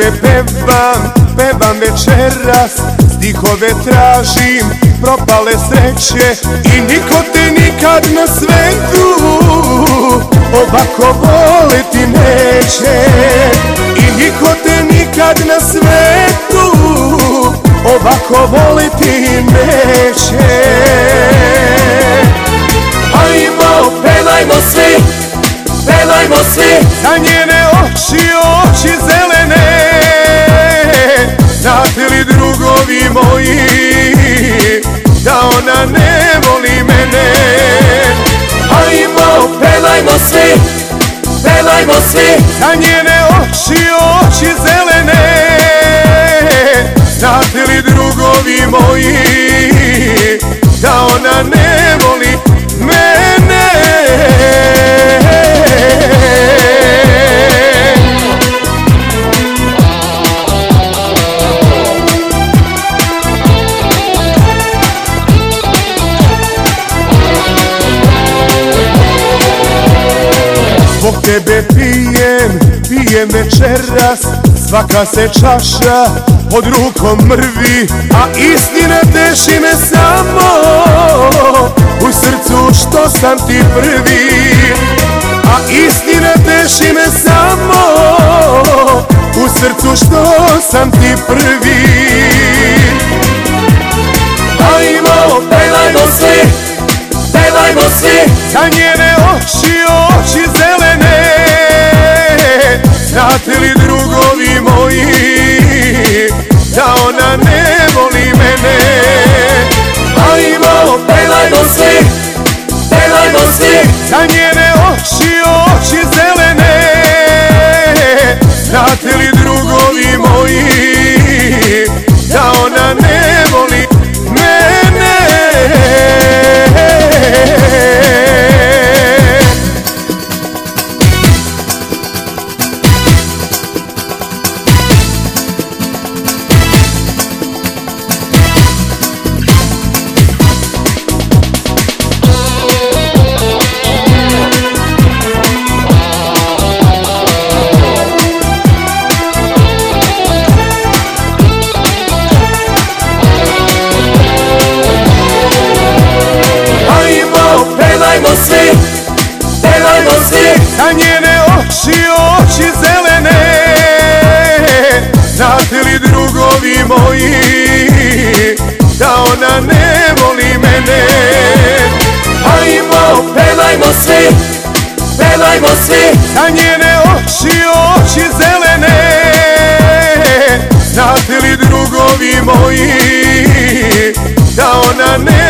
tebe pevam večeras, stihove tražim, propale sreće i niko te nikad na svetu ovako voliti neće. I niko te nikad na svetu ovako voliti neće. Hajmo, pevajmo svi, pevajmo svi za njene oči, oči zelene. Znate li drugovi moji da ona ne voli mene? Hajmo, pevajmo svi, pevajmo svi za njene oči, oči zelene. Znate li drugovi moji da ona ne voli mene? Zbog tebe pijem večeras, svaka se čaša pod rukom mrvi, a istina teši me samo u srcu što sam ti prvi. A istina teši me samo u srcu što sam ti prvi. Hajmo, pevajmo svi, pevajmo svi za njene oči, oči zelene. Znate li drugovi moji da ona ne voli mene? Hajmo, pevajmo svi, pevajmo svi za njene oči, oči zelene. Znate li drugovi moji da ona ne voli mene? Pevajmo svi, pevajmo svi za njene oči, oči zelene. Znate li drugovi moji da ona ne voli mene? Hajmo, pevajmo svi, pevajmo svi za njene oči, oči zelene. Znate li drugovi moji da ona ne